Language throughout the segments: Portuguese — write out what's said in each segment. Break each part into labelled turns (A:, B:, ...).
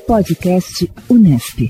A: Podcast Unesp.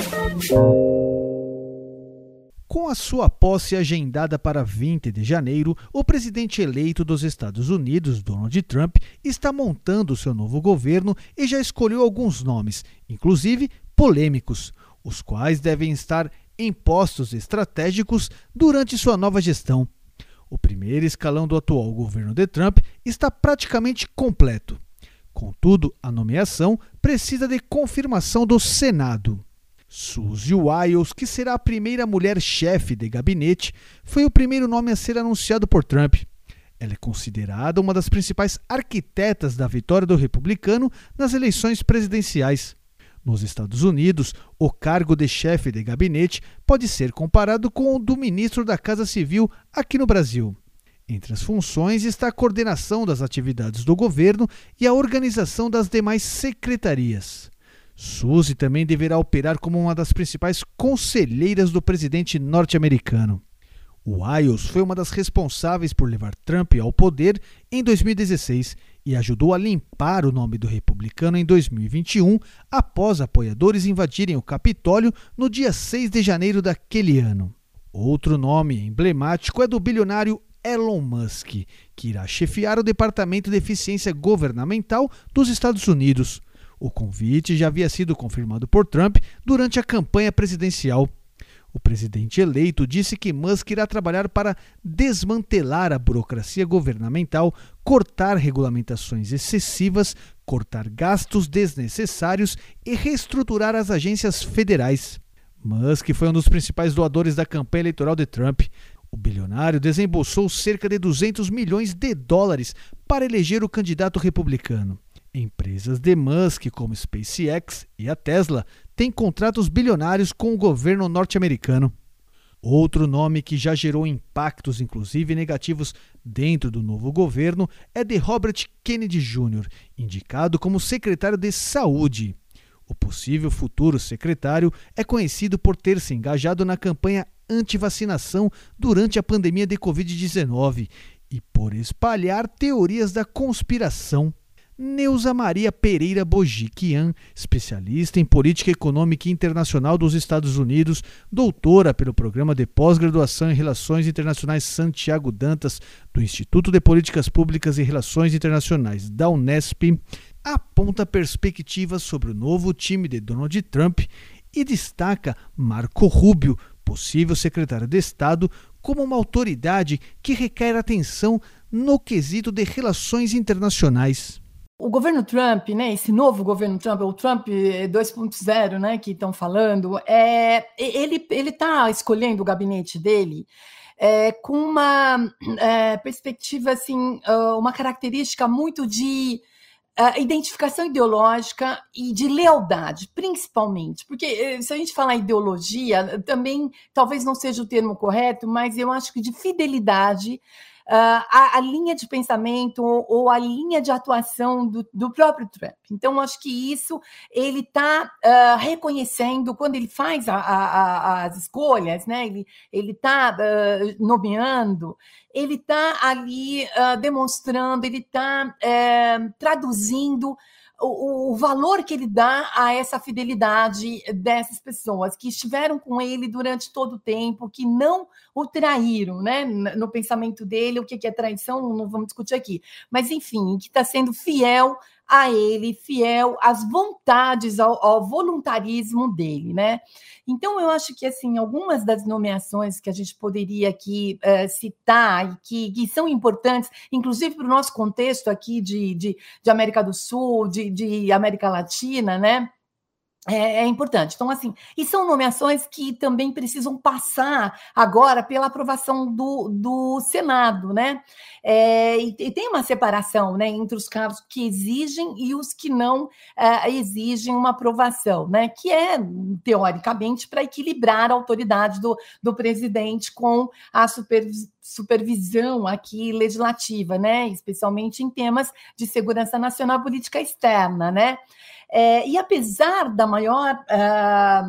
B: Com a sua posse agendada para 20 de janeiro, o presidente eleito dos Estados Unidos, Donald Trump, está montando seu novo governo e já escolheu alguns nomes, inclusive polêmicos, os quais devem estar em postos estratégicos durante sua nova gestão. O primeiro escalão do atual governo de Trump está praticamente completo. Contudo, a nomeação precisa de confirmação do Senado. Suzy Wiles, que será a primeira mulher chefe de gabinete, foi o primeiro nome a ser anunciado por Trump. Ela é considerada uma das principais arquitetas da vitória do republicano nas eleições presidenciais. Nos Estados Unidos, o cargo de chefe de gabinete pode ser comparado com o do ministro da Casa Civil aqui no Brasil. Entre as funções está a coordenação das atividades do governo e a organização das demais secretarias. Suzy também deverá operar como uma das principais conselheiras do presidente norte-americano. Wiles foi uma das responsáveis por levar Trump ao poder em 2016 e ajudou a limpar o nome do republicano em 2021, após apoiadores invadirem o Capitólio no dia 6 de janeiro daquele ano. Outro nome emblemático é do bilionário Elon Musk, que irá chefiar o Departamento de Eficiência Governamental dos Estados Unidos. O convite já havia sido confirmado por Trump durante a campanha presidencial. O presidente eleito disse que Musk irá trabalhar para desmantelar a burocracia governamental, cortar regulamentações excessivas, cortar gastos desnecessários e reestruturar as agências federais. Musk foi um dos principais doadores da campanha eleitoral de Trump. O bilionário desembolsou cerca de 200 milhões de dólares para eleger o candidato republicano. Empresas de Musk, como SpaceX e a Tesla, têm contratos bilionários com o governo norte-americano. Outro nome que já gerou impactos, inclusive negativos, dentro do novo governo é de Robert Kennedy Jr., indicado como secretário de Saúde. O possível futuro secretário é conhecido por ter se engajado na campanha anti-vacinação durante a pandemia de Covid-19 e por espalhar teorias da conspiração. Neuza Maria Pereira Bojiquian, especialista em política econômica internacional dos Estados Unidos, doutora pelo Programa de Pós-Graduação em Relações Internacionais Santiago Dantas, do Instituto de Políticas Públicas e Relações Internacionais da Unesp, aponta perspectivas sobre o novo time de Donald Trump e destaca Marco Rubio, possível secretário de Estado, como uma autoridade que requer atenção no quesito de relações internacionais.
C: O governo Trump, né, esse novo governo Trump, o Trump 2.0, né, que estão falando, ele está escolhendo o gabinete dele com uma perspectiva, assim, uma característica muito de identificação ideológica e de lealdade, principalmente. Porque se a gente falar ideologia, também talvez não seja o termo correto, mas eu acho que de fidelidade a linha de pensamento ou a linha de atuação do próprio Trump. Então, acho que isso ele está reconhecendo quando ele faz as escolhas, né? Ele está nomeando, ele está ali demonstrando, ele está traduzindo o valor que ele dá a essa fidelidade dessas pessoas que estiveram com ele durante todo o tempo, que não o traíram, né? No pensamento dele, o que é traição, não vamos discutir aqui. Mas, enfim, que está sendo fiel a ele, fiel às vontades, ao voluntarismo dele, né? Então, eu acho que, assim, algumas das nomeações que a gente poderia aqui citar e que são importantes, inclusive para o nosso contexto aqui de América do Sul, de América Latina, né? É importante. Então, assim, e são nomeações que também precisam passar agora pela aprovação do Senado, né? E tem uma separação, né, entre os cargos que exigem e os que não exigem uma aprovação, né? Que é, teoricamente, para equilibrar a autoridade do presidente com a supervisão aqui legislativa, né? Especialmente em temas de segurança nacional e política externa, né? E apesar da maior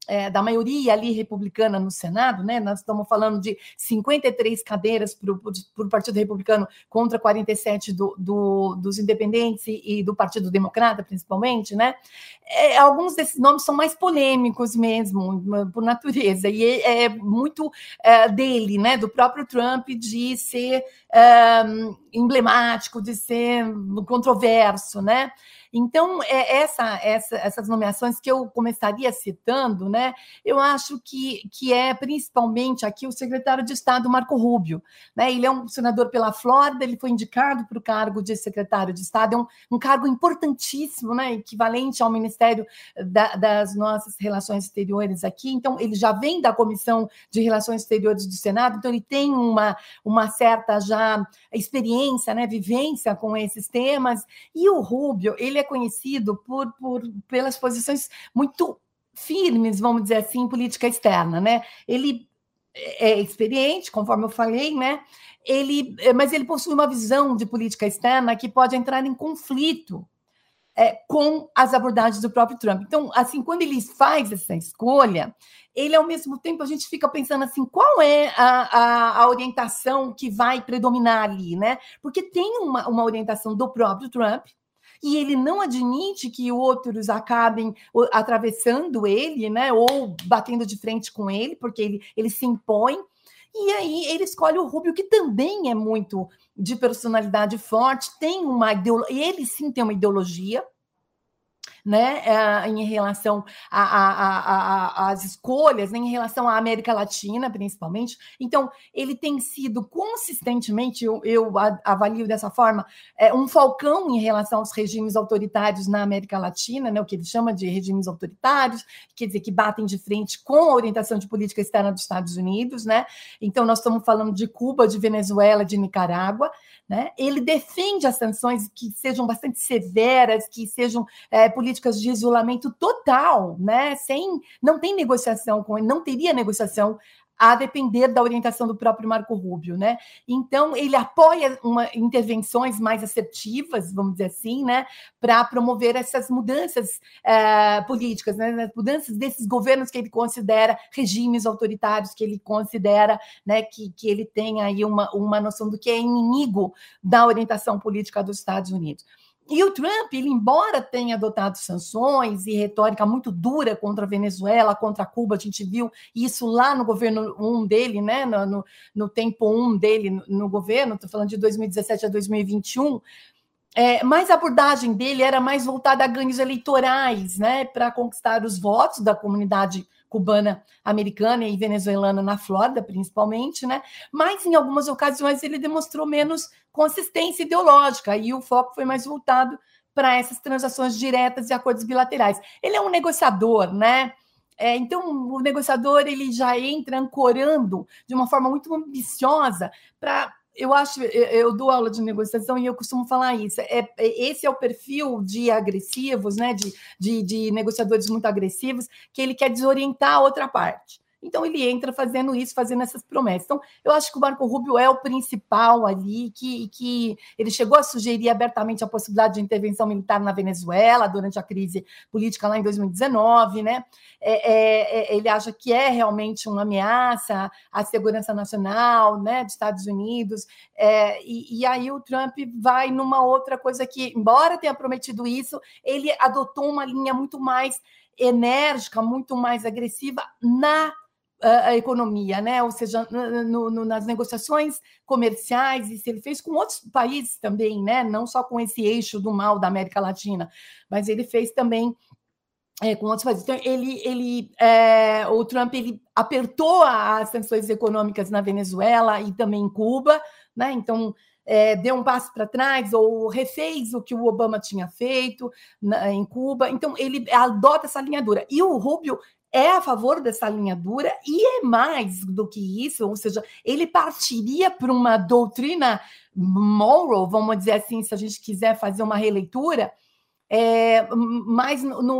C: da maioria ali republicana no Senado, né? Nós estamos falando de 53 cadeiras para o Partido Republicano contra 47 dos independentes e do Partido Democrata, principalmente, né? Alguns desses nomes são mais polêmicos mesmo, por natureza, e é muito dele, né? Do próprio Trump, de ser emblemático, de ser controverso, né? Então, essas nomeações que eu começaria citando, né, eu acho que é principalmente aqui o secretário de Estado, Marco Rubio. Né? Ele é um senador pela Flórida, ele foi indicado para o cargo de secretário de Estado, é um cargo importantíssimo, né, equivalente ao Ministério das nossas relações exteriores aqui. Então, ele já vem da Comissão de Relações Exteriores do Senado, então ele tem uma certa já experiência, né, vivência com esses temas. E o Rubio, ele é conhecido pelas posições muito firmes, vamos dizer assim, em política externa, né? Ele é experiente, conforme eu falei, né? Mas ele possui uma visão de política externa que pode entrar em conflito com as abordagens do próprio Trump. Então, assim, quando ele faz essa escolha, ele, ao mesmo tempo, a gente fica pensando assim, qual é a orientação que vai predominar ali, né? Porque tem uma orientação do próprio Trump, e ele não admite que outros acabem atravessando ele, né, ou batendo de frente com ele, porque ele se impõe. E aí ele escolhe o Rubio, que também é muito de personalidade forte, tem ele sim tem uma ideologia, né, em relação às escolhas, né, em relação à América Latina, principalmente. Então, ele tem sido consistentemente, eu avalio dessa forma, um falcão em relação aos regimes autoritários na América Latina, né, o que ele chama de regimes autoritários, quer dizer, que batem de frente com a orientação de política externa dos Estados Unidos, né? Então, nós estamos falando de Cuba, de Venezuela, de Nicarágua, né? Ele defende as sanções que sejam bastante severas, que sejam políticas de isolamento total, né? Não tem negociação com ele, não teria negociação a depender da orientação do próprio Marco Rubio, né? Então, ele apoia intervenções mais assertivas, vamos dizer assim, né? Para promover essas mudanças políticas, né? Mudanças desses governos que ele considera regimes autoritários, que ele considera, né, que ele tem aí uma noção do que é inimigo da orientação política dos Estados Unidos. E o Trump, ele, embora tenha adotado sanções e retórica muito dura contra a Venezuela, contra Cuba, a gente viu isso lá no governo 1 dele, né? No tempo 1 dele no governo, estou falando de 2017 a 2021, mas a abordagem dele era mais voltada a ganhos eleitorais, né? Para conquistar os votos da comunidade cubana, americana e venezuelana na Flórida, principalmente, né? Mas em algumas ocasiões ele demonstrou menos consistência ideológica e o foco foi mais voltado para essas transações diretas e acordos bilaterais. Ele é um negociador, né? Então, o negociador ele já entra ancorando de uma forma muito ambiciosa para... Eu dou aula de negociação e eu costumo falar isso. Esse é o perfil de agressivos, né? De negociadores muito agressivos, que ele quer desorientar a outra parte. Então, ele entra fazendo isso, fazendo essas promessas. Então, eu acho que o Marco Rubio é o principal ali, que ele chegou a sugerir abertamente a possibilidade de intervenção militar na Venezuela durante a crise política lá em 2019, né? Ele acha que é realmente uma ameaça à segurança nacional, né, dos Estados Unidos, e aí o Trump vai numa outra coisa que, embora tenha prometido isso, ele adotou uma linha muito mais enérgica, muito mais agressiva a economia, né? Ou seja, nas negociações comerciais, e se ele fez com outros países também, né? Não só com esse eixo do mal da América Latina, mas ele fez também com outros países. Então, o Trump ele apertou as sanções econômicas na Venezuela e também em Cuba, né? Então, deu um passo para trás ou refez o que o Obama tinha feito em Cuba. Então, ele adota essa linha dura. E o Rubio é a favor dessa linha dura e é mais do que isso, ou seja, ele partiria para uma doutrina moral, vamos dizer assim, se a gente quiser fazer uma releitura, mais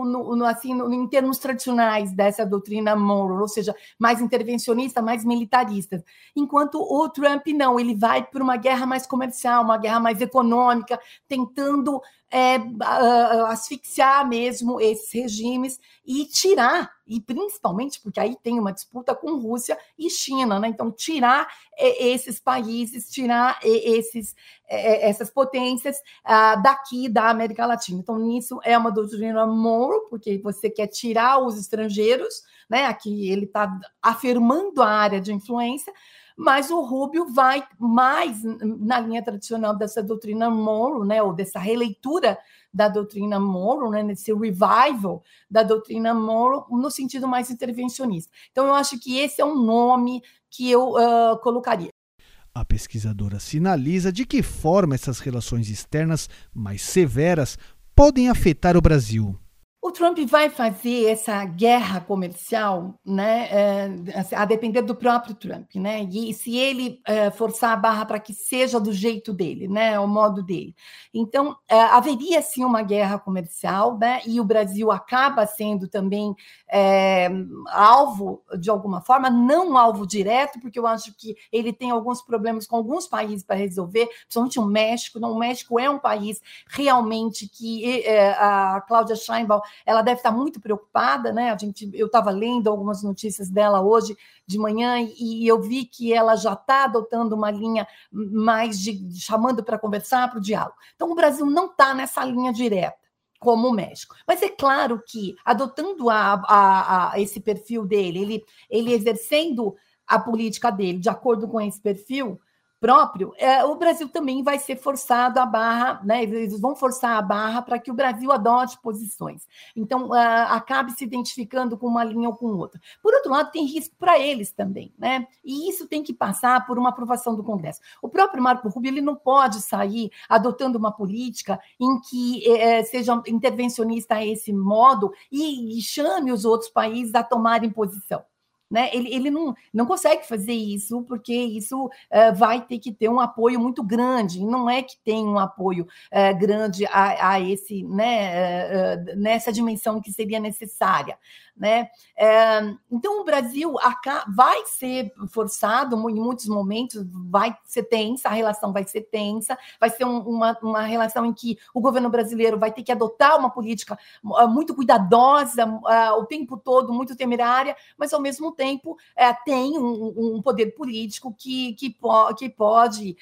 C: em termos tradicionais dessa doutrina moral, ou seja, mais intervencionista, mais militarista. Enquanto o Trump não, ele vai para uma guerra mais comercial, uma guerra mais econômica, tentando asfixiar mesmo esses regimes e tirar, e principalmente porque aí tem uma disputa com Rússia e China, né? Então, tirar esses países, tirar essas potências daqui da América Latina. Então, nisso é uma doutrina Monroe, porque você quer tirar os estrangeiros, né? Aqui ele está afirmando a área de influência, mas o Rubio vai mais na linha tradicional dessa doutrina Monroe, né, ou dessa releitura da doutrina Monroe, né, nesse revival da doutrina Monroe, no sentido mais intervencionista. Então, eu acho que esse é um nome que eu colocaria.
B: A pesquisadora sinaliza de que forma essas relações externas mais severas podem afetar o Brasil.
C: O Trump vai fazer essa guerra comercial, né, a depender do próprio Trump, né? E se ele forçar a barra para que seja do jeito dele, né, o modo dele. Então, haveria sim uma guerra comercial, né? E o Brasil acaba sendo também alvo de alguma forma, não alvo direto, porque eu acho que ele tem alguns problemas com alguns países para resolver, principalmente o México. Não, o México é um país realmente que a Cláudia Sheinbaum ela deve estar muito preocupada, né? Eu estava lendo algumas notícias dela hoje de manhã e eu vi que ela já está adotando uma linha mais chamando para conversar, para o diálogo. Então, o Brasil não está nessa linha direta, como o México. Mas é claro que, adotando esse perfil dele, ele exercendo a política dele de acordo com esse perfil próprio, o Brasil também vai ser forçado a barra, né? Eles vão forçar a barra para que o Brasil adote posições. Então, acabe se identificando com uma linha ou com outra. Por outro lado, tem risco para eles também, né? E isso tem que passar por uma aprovação do Congresso. O próprio Marco Rubio ele não pode sair adotando uma política em que seja intervencionista a esse modo e chame os outros países a tomarem posição. Né? Ele não consegue fazer isso, porque isso vai ter que ter um apoio muito grande, e não é que tem um apoio grande a esse, né, nessa dimensão que seria necessária. Né? Então, o Brasil vai ser forçado, em muitos momentos, vai ser tensa, a relação vai ser tensa, vai ser uma relação em que o governo brasileiro vai ter que adotar uma política muito cuidadosa, o tempo todo, muito temerária, mas, ao mesmo tempo, tem um poder político que pode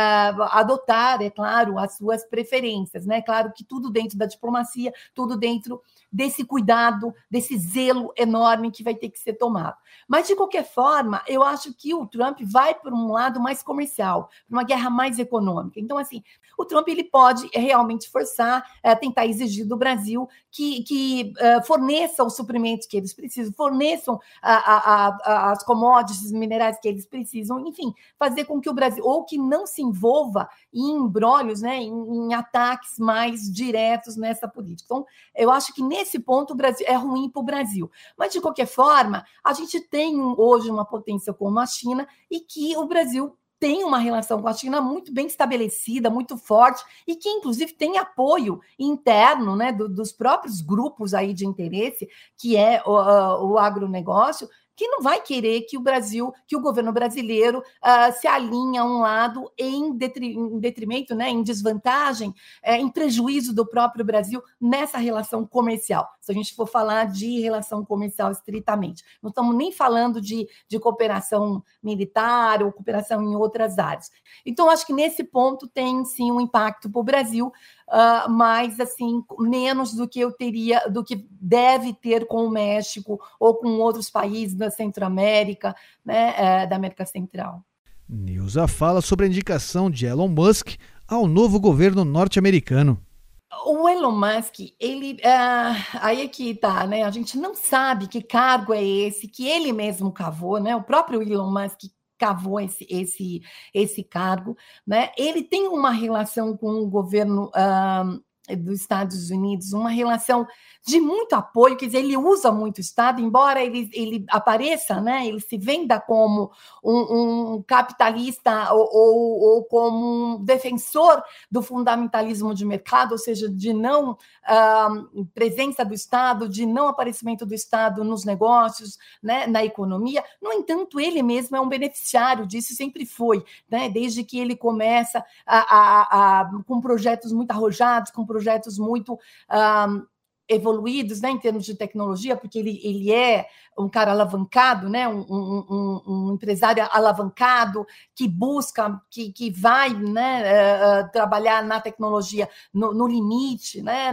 C: adotar, é claro, as suas preferências. Né? Claro que tudo dentro da diplomacia, tudo dentro desse cuidado, desse zelo enorme que vai ter que ser tomado. Mas, de qualquer forma, eu acho que o Trump vai por um lado mais comercial, uma guerra mais econômica. Então, assim, o Trump ele pode realmente forçar, tentar exigir do Brasil que forneça os suprimentos que eles precisam, forneçam as commodities minerais que eles precisam, enfim, fazer com que o Brasil, ou que não se envolva em embrólios, né, em ataques mais diretos nessa política. Então, eu acho que nesse ponto o Brasil é ruim para o Brasil. Mas, de qualquer forma, a gente tem hoje uma potência como a China e que o Brasil tem uma relação com a China muito bem estabelecida, muito forte, e que, inclusive, tem apoio interno, né, dos próprios grupos aí de interesse, que é o agronegócio, que não vai querer que o governo brasileiro se alinhe a um lado em detrimento, né, em desvantagem, em prejuízo do próprio Brasil nessa relação comercial. Se a gente for falar de relação comercial estritamente. Não estamos nem falando de cooperação militar ou cooperação em outras áreas. Então, acho que nesse ponto tem, sim, um impacto para o Brasil, mas, assim, menos do que do que deve ter com o México ou com outros países da Centro-América, né, da América Central.
B: Neuza fala sobre a indicação de Elon Musk ao novo governo norte-americano.
C: O Elon Musk, ele aí é que tá, né? A gente não sabe que cargo é esse, que ele mesmo cavou, né? O próprio Elon Musk cavou esse cargo, né? Ele tem uma relação com o governo dos Estados Unidos, uma relação de muito apoio, quer dizer, ele usa muito o Estado, embora ele apareça, né, ele se venda como um capitalista ou como um defensor do fundamentalismo de mercado, ou seja, de não presença do Estado, de não aparecimento do Estado nos negócios, né, na economia. No entanto, ele mesmo é um beneficiário disso, sempre foi, né, desde que ele começa com projetos muito arrojados, com projetos muito evoluídos, né, em termos de tecnologia, porque ele é um cara alavancado, né, um empresário alavancado que busca, que vai, né, trabalhar na tecnologia no limite, né,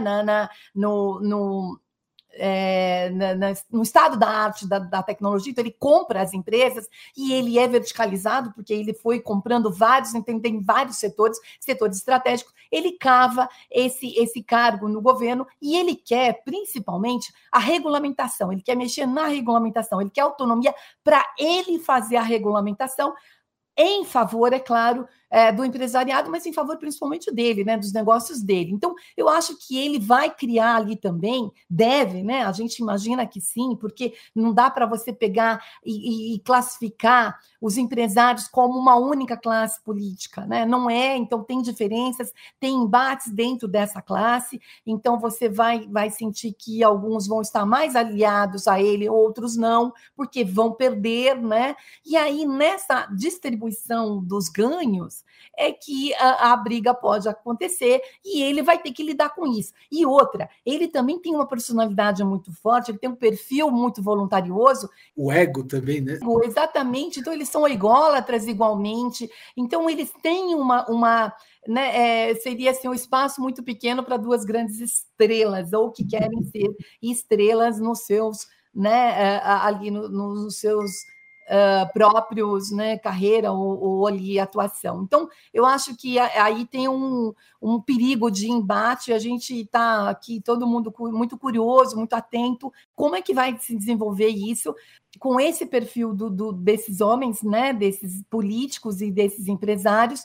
C: no estado da arte da tecnologia. Então ele compra as empresas e ele é verticalizado, porque ele foi comprando vários, então tem vários setores estratégicos. Ele cava esse cargo no governo e ele quer, principalmente, a regulamentação. Ele quer mexer na regulamentação, ele quer autonomia para ele fazer a regulamentação em favor, é claro, do empresariado, mas em favor principalmente dele, né, dos negócios dele. Então, eu acho que ele vai criar ali também, deve, né, a gente imagina que sim, porque não dá para você pegar e classificar os empresários como uma única classe política, né? Não é, então tem diferenças, tem embates dentro dessa classe, então você vai sentir que alguns vão estar mais aliados a ele, outros não, porque vão perder, né? E aí, nessa distribuição dos ganhos, é que a briga pode acontecer e ele vai ter que lidar com isso. E outra, ele também tem uma personalidade muito forte, ele tem um perfil muito voluntarioso.
D: O ego também, né?
C: Exatamente, então eles são ególatras igualmente, então eles têm uma né, seria assim, um espaço muito pequeno para duas grandes estrelas, ou que querem ser estrelas nos seus, né, ali nos seus próprios, né, carreira ou ali atuação. Então, eu acho que aí tem um perigo de embate, a gente está aqui, todo mundo muito curioso, muito atento, como é que vai se desenvolver isso com esse perfil desses homens, né, desses políticos e desses empresários,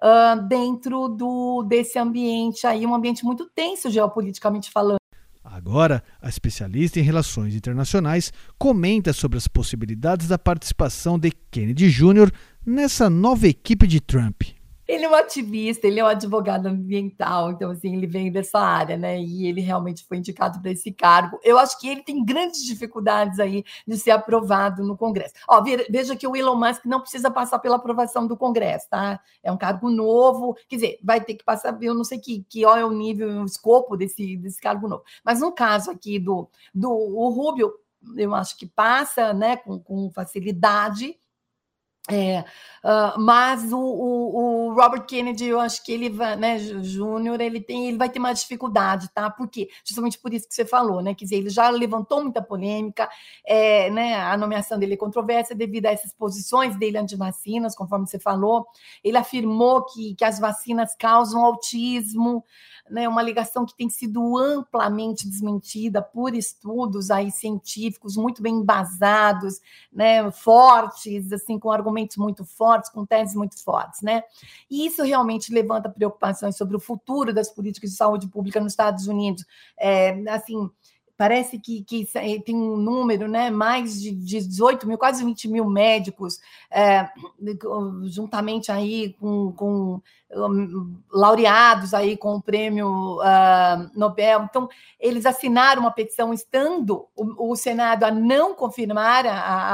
C: dentro desse ambiente aí, um ambiente muito tenso geopoliticamente falando.
B: Agora, a especialista em relações internacionais comenta sobre as possibilidades da participação de Kennedy Jr. nessa nova equipe de Trump.
C: Ele é um ativista, ele é um advogado ambiental, então assim, ele vem dessa área, né? E ele realmente foi indicado para esse cargo. Eu acho que ele tem grandes dificuldades aí de ser aprovado no Congresso. Ó, veja que o Elon Musk não precisa passar pela aprovação do Congresso, tá? É um cargo novo, quer dizer, vai ter que passar, eu não sei que é o nível, o escopo desse cargo novo. Mas no caso aqui do Rubio, eu acho que passa, né, com facilidade. Mas o Robert Kennedy, eu acho que ele vai, né, Júnior, ele vai ter mais dificuldade, tá? Por quê? Justamente por isso que você falou, né? Quer dizer, ele já levantou muita polêmica, né? A nomeação dele é controversa devido a essas posições dele anti-vacinas, conforme você falou. Ele afirmou que as vacinas causam autismo, né, uma alegação que tem sido amplamente desmentida por estudos aí científicos muito bem embasados, né, fortes, assim, com argumentos muito fortes, com teses muito fortes, né? E isso realmente levanta preocupações sobre o futuro das políticas de saúde pública nos Estados Unidos. Assim, parece que tem um número, né, mais de 18 mil, quase 20 mil médicos, juntamente aí com laureados aí com o prêmio Nobel. Então, eles assinaram uma petição instando o Senado a não confirmar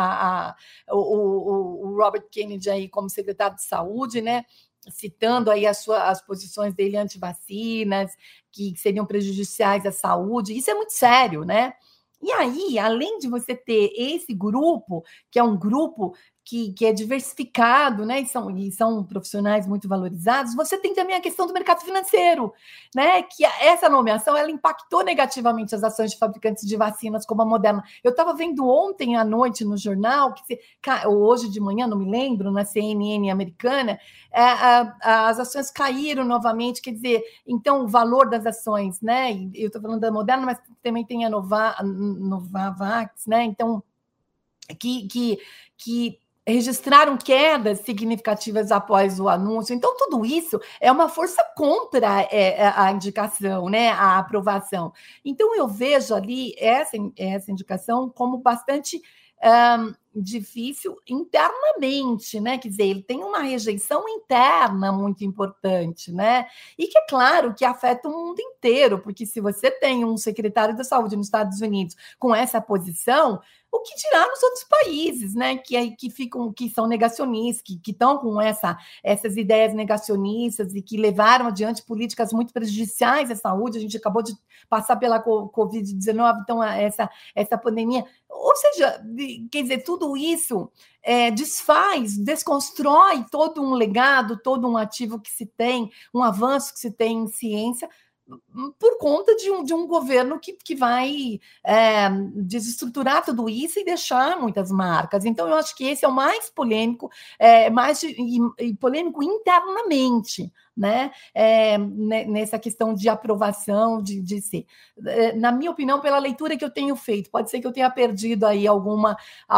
C: o Robert Kennedy aí como secretário de saúde, né? Citando aí as posições dele anti-vacinas, que seriam prejudiciais à saúde. Isso é muito sério, né? E aí, além de você ter esse grupo, que é um grupo que é diversificado, né? E são profissionais muito valorizados, você tem também a questão do mercado financeiro, né? Que essa nomeação ela impactou negativamente as ações de fabricantes de vacinas como a Moderna. Eu estava vendo ontem à noite no jornal, ou hoje de manhã, não me lembro, na CNN americana, as ações caíram novamente, quer dizer, então o valor das ações, né? Eu estou falando da Moderna, mas também tem a Novavax, né? Então, que registraram quedas significativas após o anúncio. Então, tudo isso é uma força contra a indicação, né, a aprovação. Então, eu vejo ali essa indicação como bastante difícil internamente, né? Quer dizer, ele tem uma rejeição interna muito importante, né? E que é claro que afeta o mundo inteiro, porque se você tem um secretário da Saúde nos Estados Unidos com essa posição, o que dirá nos outros países, né? Que são negacionistas, que estão com essas ideias negacionistas e que levaram adiante políticas muito prejudiciais à saúde. A gente acabou de passar pela Covid-19, então essa pandemia. Ou seja, quer dizer, tudo isso desconstrói todo um legado, todo um ativo que se tem, um avanço que se tem em ciência, por conta de um governo que vai desestruturar tudo isso e deixar muitas marcas. Então, eu acho que esse é o mais polêmico, polêmico internamente, né? Nessa questão de aprovação, de ser. Na minha opinião, pela leitura que eu tenho feito, pode ser que eu tenha perdido aí algum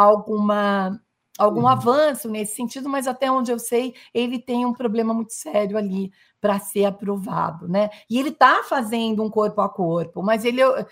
C: avanço nesse sentido, mas até onde eu sei, ele tem um problema muito sério ali para ser aprovado, né? E ele está fazendo um corpo a corpo, mas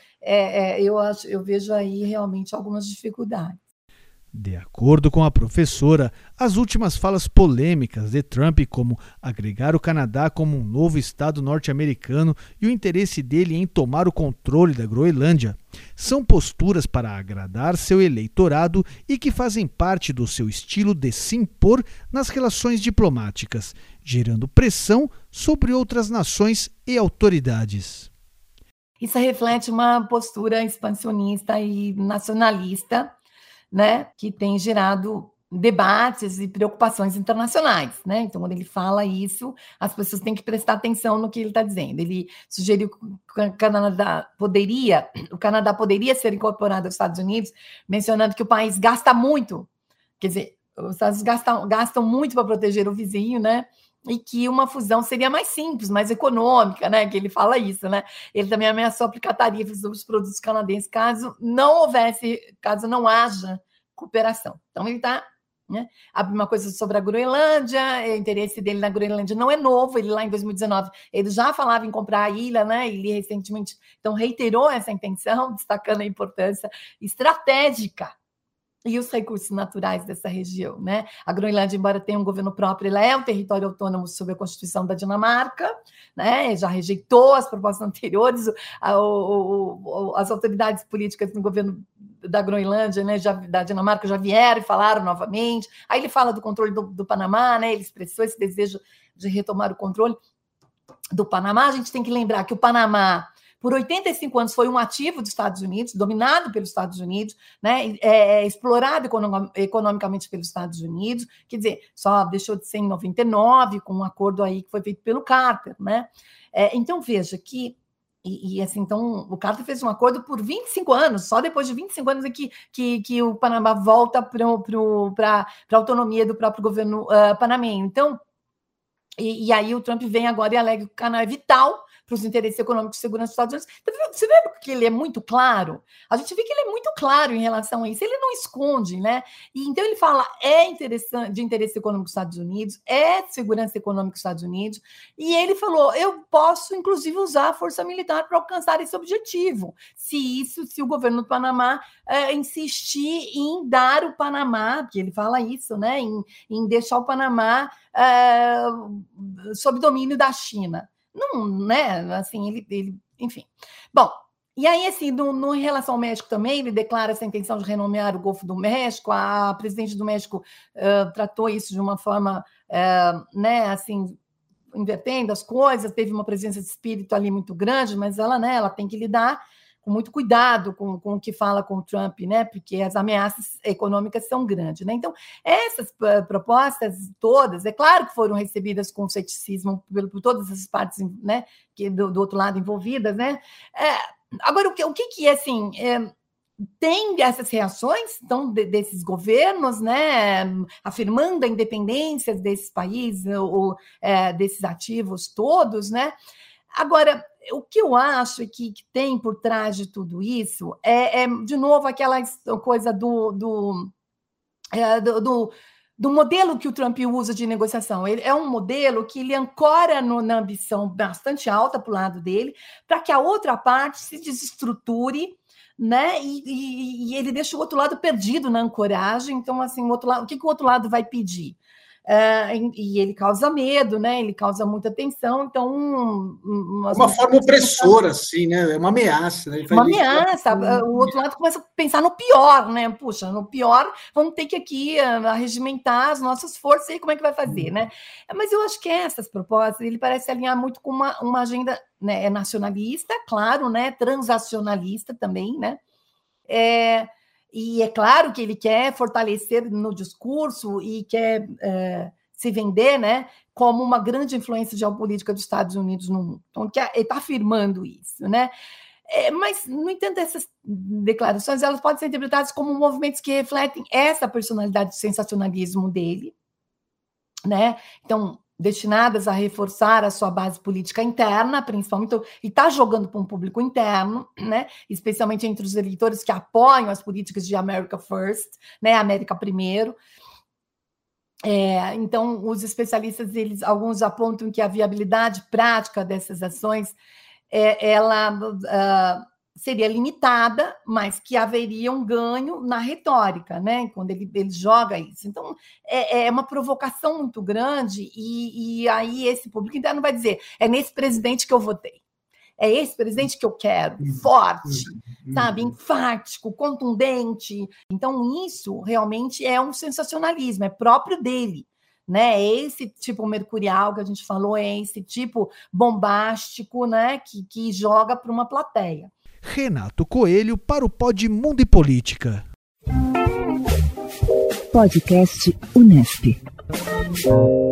C: eu vejo aí realmente algumas dificuldades.
B: De acordo com a professora, as últimas falas polêmicas de Trump, como agregar o Canadá como um novo estado norte-americano e o interesse dele em tomar o controle da Groenlândia, são posturas para agradar seu eleitorado e que fazem parte do seu estilo de se impor nas relações diplomáticas, gerando pressão sobre outras nações e autoridades.
C: Isso reflete uma postura expansionista e nacionalista, né, que tem gerado debates e preocupações internacionais, né? Então, quando ele fala isso, as pessoas têm que prestar atenção no que ele está dizendo. Ele sugeriu que o Canadá poderia ser incorporado aos Estados Unidos, mencionando que o país gasta muito, quer dizer, os Estados Unidos gastam muito para proteger o vizinho, né? E que uma fusão seria mais simples, mais econômica, né? Que ele fala isso, né? Ele também ameaçou aplicar tarifas sobre os produtos canadenses caso não haja cooperação. Então, ele está, né? Abre uma coisa sobre a Groenlândia, o interesse dele na Groenlândia não é novo, ele lá em 2019, ele já falava em comprar a ilha, né? Ele recentemente, então, reiterou essa intenção, destacando a importância estratégica e os recursos naturais dessa região, né? A Groenlândia, embora tenha um governo próprio, ela é um território autônomo sob a Constituição da Dinamarca, né? Já rejeitou as propostas anteriores, as autoridades políticas no governo da Groenlândia, né, da Dinamarca, já vieram e falaram novamente. Aí ele fala do controle do Panamá, né? Ele expressou esse desejo de retomar o controle do Panamá. A gente tem que lembrar que o Panamá, por 85 anos, foi um ativo dos Estados Unidos, dominado pelos Estados Unidos, né? Explorado economicamente pelos Estados Unidos, quer dizer, só deixou de ser em 99, com um acordo aí que foi feito pelo Carter, né? Então, veja que assim, então, o Carter fez um acordo por 25 anos, só depois de 25 anos é que o Panamá volta para a autonomia do próprio governo panamenho. Então, e aí o Trump vem agora e alega que o canal é vital para os interesses econômicos e segurança dos Estados Unidos. Então, você vê que ele é muito claro? A gente vê que ele é muito claro em relação a isso, ele não esconde, né? E então ele fala, interessante, de interesse econômico dos Estados Unidos, de segurança econômica dos Estados Unidos, e ele falou, eu posso, inclusive, usar a força militar para alcançar esse objetivo, se o governo do Panamá insistir em dar o Panamá, porque ele fala isso, né? Em deixar o Panamá sob domínio da China. Não, né? Assim, ele enfim. Bom, e aí, assim, em relação ao México também, ele declara essa intenção de renomear o Golfo do México. A presidente do México tratou isso de uma forma, né, assim, invertendo as coisas, teve uma presença de espírito ali muito grande, mas ela tem que lidar com muito cuidado com o que fala com o Trump, né? Porque as ameaças econômicas são grandes, né? Então, essas propostas todas, é claro que foram recebidas com ceticismo por todas as partes, né? Que do outro lado envolvidas, né? Agora, o que é assim? Tem essas reações então, desses governos, né, afirmando a independência desses países, desses ativos todos, né? Agora, o que eu acho que tem por trás de tudo isso de novo, aquela coisa do modelo que o Trump usa de negociação. Ele é um modelo que ele ancora na ambição bastante alta para o lado dele, para que a outra parte se desestruture, né? E ele deixa o outro lado perdido na ancoragem. Então, assim, o outro lado, o que o outro lado vai pedir? E ele causa medo, né? Ele causa muita tensão. Então,
D: uma forma opressora, assim, né? É uma ameaça. Né?
C: Uma ameaça. O outro lado começa a pensar no pior, né? Puxa, no pior, vamos ter que aqui arregimentar as nossas forças e como é que vai fazer, né? Mas eu acho que essas propostas, ele parece alinhar muito com uma agenda, né, nacionalista, claro, né? Transacionalista também, né? E é claro que ele quer fortalecer no discurso e quer se vender, né, como uma grande influência geopolítica dos Estados Unidos no mundo. Então, ele está afirmando isso, né? Mas, no entanto, essas declarações elas podem ser interpretadas como movimentos que refletem essa personalidade de sensacionalismo dele, né? Então, destinadas a reforçar a sua base política interna, principalmente, e está jogando para um público interno, né? Especialmente entre os eleitores que apoiam as políticas de America First, né? América primeiro. Então, os especialistas, alguns apontam que a viabilidade prática dessas ações, ela seria limitada, mas que haveria um ganho na retórica, né? Quando ele joga isso. Então, é uma provocação muito grande, e aí esse público interno vai dizer: é nesse presidente que eu votei. É esse presidente que eu quero, forte, sabe, enfático, contundente. Então, isso realmente é um sensacionalismo, é próprio dele. Né? É esse tipo mercurial que a gente falou, é esse tipo bombástico, né? que joga para uma plateia.
B: Renato Coelho para o Pod Mundo e Política.
A: Podcast Unesp.